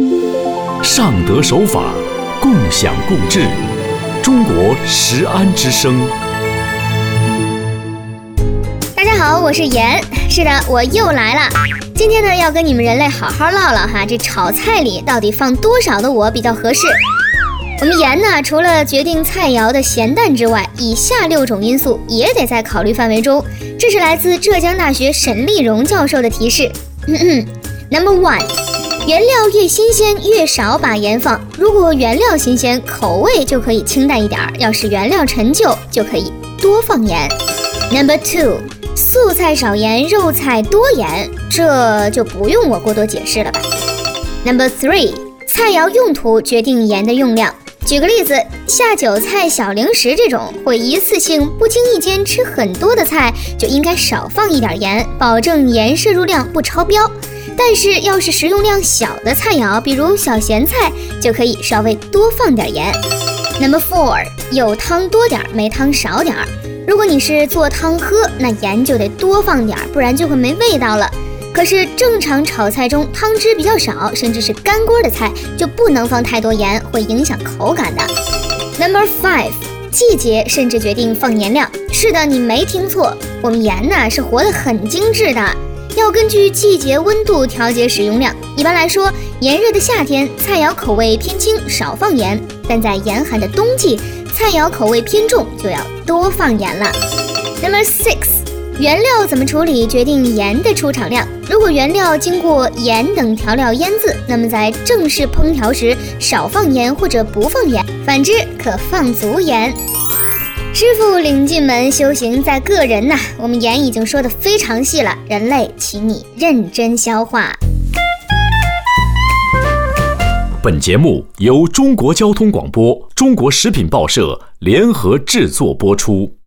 尚德守法，共享共治，中国食安之声。 大家好，我是妍。是的，我又来了。今天呢，要跟你们人类好好唠唠哈，这炒菜里到底放多少的我比较合适？我们盐呢，除了决定菜肴的咸淡之外，以下6种因素也得在考虑范围中。这是来自浙江大学沈立荣教授的提示。Number 1， 原料越新鲜越少把盐放。如果原料新鲜，口味就可以清淡一点；要是原料陈旧，就可以多放盐。Number 2， 素菜少盐，肉菜多盐，这就不用我过多解释了吧。Number 3， 菜肴用途决定盐的用量。举个例子，下酒菜、小零食这种会一次性不经意间吃很多的菜，就应该少放一点盐，保证盐摄入量不超标。但是要是食用量小的菜肴，比如小咸菜，就可以稍微多放点盐。Number 4， 有汤多点，没汤少点。如果你是做汤喝，那盐就得多放点，不然就会没味道了。可是正常炒菜中汤汁比较少，甚至是干锅的菜，就不能放太多盐，会影响口感的。Number 5， 季节甚至决定放盐量。是的，你没听错，我们盐呢是活得很精致的，要根据季节温度调节使用量。一般来说，炎热的夏天，菜肴口味偏轻，少放盐；但在严寒的冬季，菜肴口味偏重，就要多放盐了。Number 6，原料怎么处理决定盐的出厂量。如果原料经过盐等调料腌制，那么在正式烹调时少放盐或者不放盐，反之可放足盐。师傅领进门，修行在个人呐。我们盐已经说得非常细了，人类请你认真消化。 本节目由中国交通广播、中国食品报社联合制作播出。